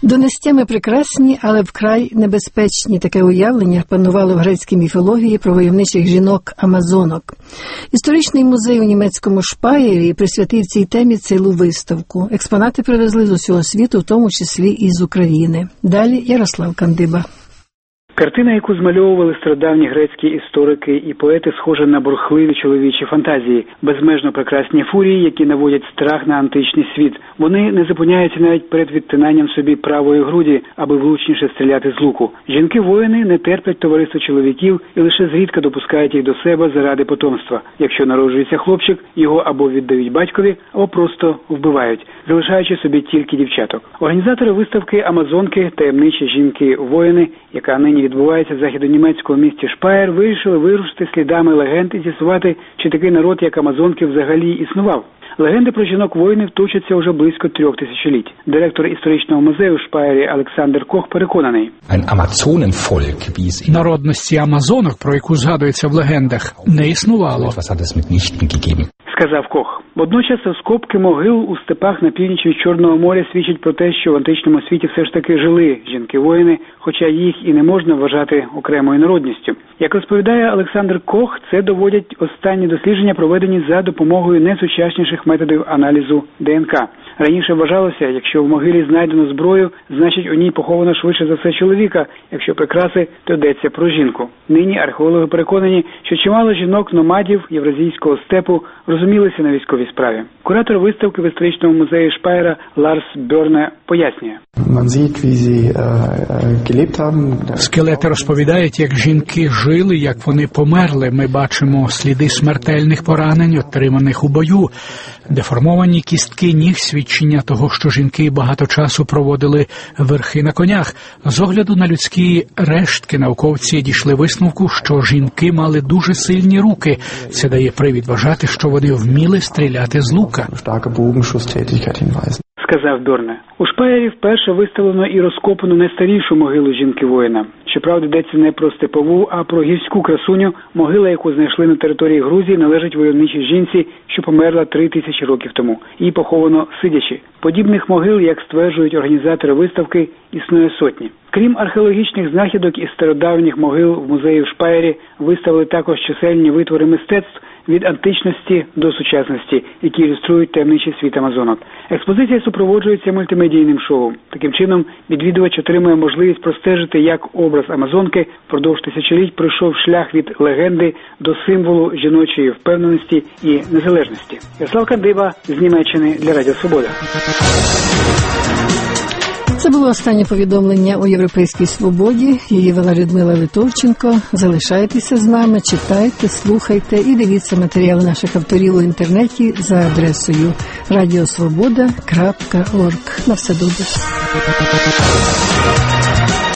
Донестями прекрасні, але вкрай небезпечні. Таке уявлення панувало в грецькій міфології про войовничих жінок-амазонок. Історичний музей у німецькому Шпаєрі присвятив цій темі цілу виставку. Експонати привезли з усього світу, в тому числі і з України. Далі Ярослав Кандиба. Картина, яку змальовували стародавні грецькі історики і поети, схожа на бурхливі чоловічі фантазії, безмежно прекрасні фурії, які наводять страх на античний світ. Вони не зупиняються навіть перед відтинанням собі правої груді, аби влучніше стріляти з луку. Жінки-воїни не терплять товариство чоловіків і лише зрідка допускають їх до себе заради потомства. Якщо народжується хлопчик, його або віддають батькові, або просто вбивають, залишаючи собі тільки дівчаток. Організатори виставки «Амазонки. Таємничі жінки-воїни», яка нині відбувається в західнонімецькому місті Шпаєр, вирішили вирушити слідами легенд і з'ясувати, чи такий народ, як амазонки, взагалі існував. Легенди про жінок-воїнів точаться уже близько 3 тисячоліть. Директор історичного музею в Шпаєрі Олександр Кох переконаний. Народності амазонок, про яку згадується в легендах, не існувало. Сказав Кох. Водночас розкопки могил у степах на північ від Чорного моря свідчать про те, що в античному світі все ж таки жили жінки-воїни, хоча їх і не можна вважати окремою народністю. Як розповідає Олександр Кох, це доводять останні дослідження, проведені за допомогою найсучасніших методів аналізу ДНК. Раніше вважалося, якщо в могилі знайдено зброю, значить у ній поховано швидше за все чоловіка, якщо прикраси, то йдеться про жінку. Нині археологи переконані, що чимало жінок-номадів євразійського степу розумілися на військовій справі. Куратор виставки в історичному музеї Шпаєра Ларс Бьорне пояснює. Скелети розповідають, як жінки жили, як вони померли. Ми бачимо сліди смертельних поранень, отриманих у бою. Деформовані кістки ніг, свідчення того, що жінки багато часу проводили верхи на конях. З огляду на людські рештки науковці дійшли висновку, що жінки мали дуже сильні руки. Це дає привід вважати, що вони вміли стріляти з лука. Сказав Бьорне. У Шпаєрі вперше виставлено і розкопано найстарішу могилу жінки-воїна. Щоправда, йдеться не про степову, а про гірську красуню. Могила, яку знайшли на території Грузії, належить войовничій жінці, що померла 3000 років тому. Її поховано сидячи. Подібних могил, як стверджують організатори виставки, існує сотні. Крім археологічних знахідок із стародавніх могил в музеї в Шпаєрі, виставили також чисельні витвори мистецтв від античності до сучасності, які ілюструють таємничий світ амазонок. Експозиція супроводжується мультимедійним шоу. Таким чином, відвідувач отримує можливість простежити, як образ амазонки впродовж тисячоліть пройшов шлях від легенди до символу жіночої впевненості і незалежності. Ярослав Кандиба з Німеччини для Радіо Свобода. Це було останнє повідомлення у «Європейській свободі». Її вела Людмила Литовченко. Залишайтеся з нами, читайте, слухайте і дивіться матеріали наших авторів у інтернеті за адресою radiosvoboda.org. На все добре.